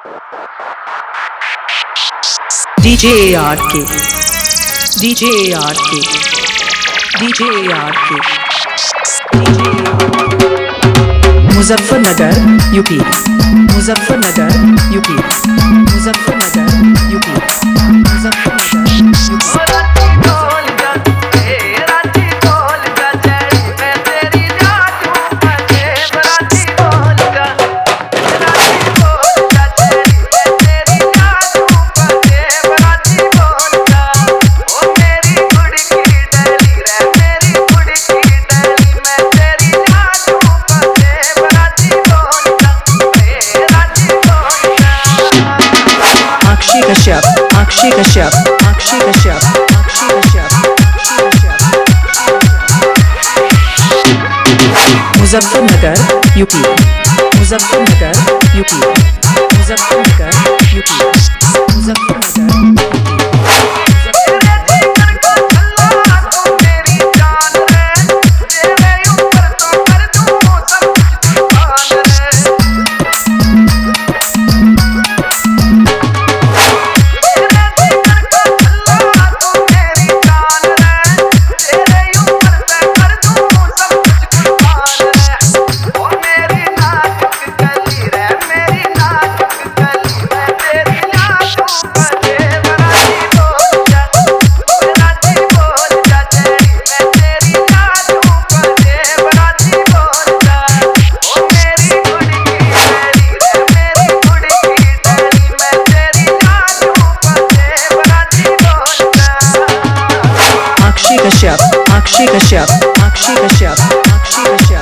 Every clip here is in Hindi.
DJ ARK, DJ ARK, DJ ARK, Muzaffarnagar UP, Muzaffarnagar UP, Muzaffarnagar UP, Muzaffarnagar UP. Kashyap, Akshi Kashyap, Akshi Kashyap, Akshi Kashyap, Muzaffarnagar UP, Muzaffarnagar UP, Muzaffarnagar UP, Muzaffarnagar Kashyap, Akshi Kashyap, Akshi Kashyap, Akshi Kashyap,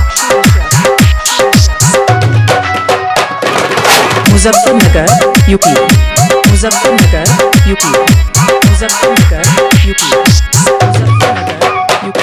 Muzaffarnagar UP, Muzaffarnagar UP, Muzaffarnagar UP, Muzaffarnagar UP.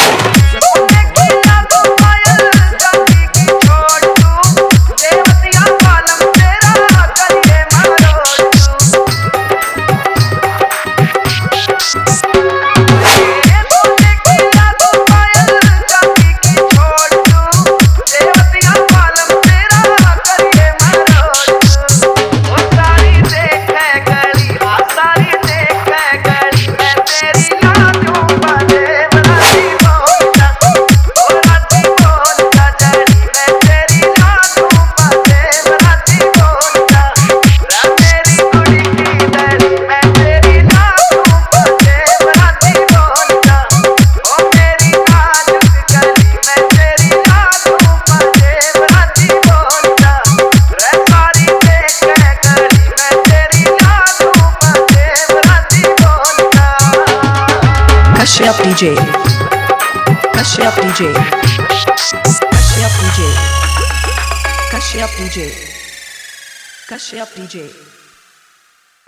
Kashyap DJ, Kashyap DJ, Kashyap DJ, Kashyap DJ, Kashyap DJ.